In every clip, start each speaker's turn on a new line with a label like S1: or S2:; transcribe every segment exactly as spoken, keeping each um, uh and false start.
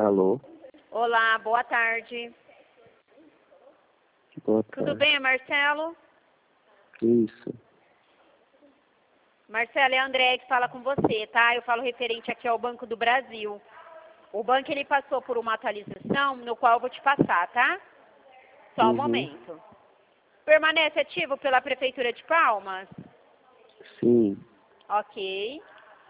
S1: Alô?
S2: Olá, boa tarde.
S1: Boa tarde.
S2: Tudo bem, Marcelo?
S1: Isso.
S2: Marcelo, é a André que fala com você, tá? Eu falo referente aqui ao Banco do Brasil. O banco, ele passou por uma atualização, no qual eu vou te passar, tá? Só um
S1: Uhum.
S2: momento. Permanece ativo pela Prefeitura de Palmas?
S1: Sim.
S2: Ok.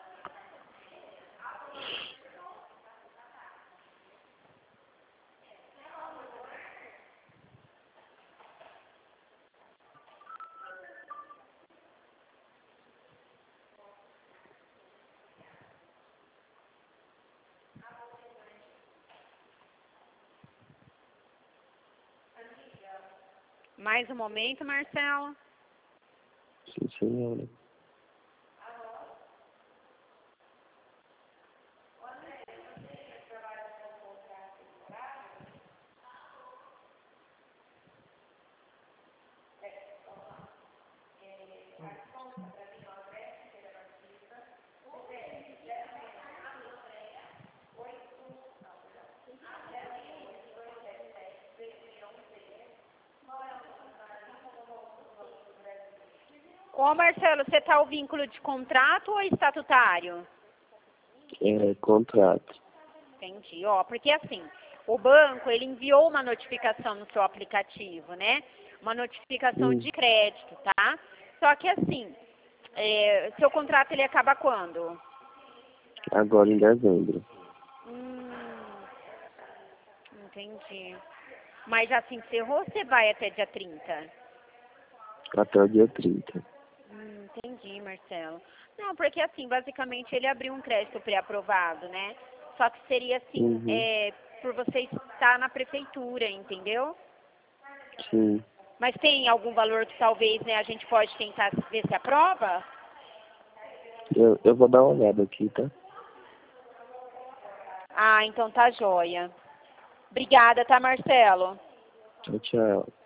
S2: Mais um momento, Marcelo.
S1: Sim, senhora.
S2: Ô, Marcelo, você tá o vínculo de contrato ou estatutário?
S1: É contrato.
S2: Entendi, ó, porque assim, o banco, ele enviou uma notificação no seu aplicativo, né? Uma notificação
S1: Hum.
S2: de crédito, tá? Só que assim, é, seu contrato, ele acaba quando?
S1: Agora em dezembro.
S2: Hum, entendi. Mas já se encerrou ou você vai até dia trinta?
S1: Até o dia trinta.
S2: Hum, entendi, Marcelo. Não, porque assim, basicamente ele abriu um crédito pré-aprovado, né? Só que seria assim,
S1: Uhum.
S2: é, por você estar na prefeitura, entendeu?
S1: Sim.
S2: Mas tem algum valor que talvez, né, a gente pode tentar ver se aprova?
S1: Eu, eu vou dar uma olhada aqui, tá?
S2: Ah, então tá joia. Obrigada, tá, Marcelo?
S1: Tchau, tchau.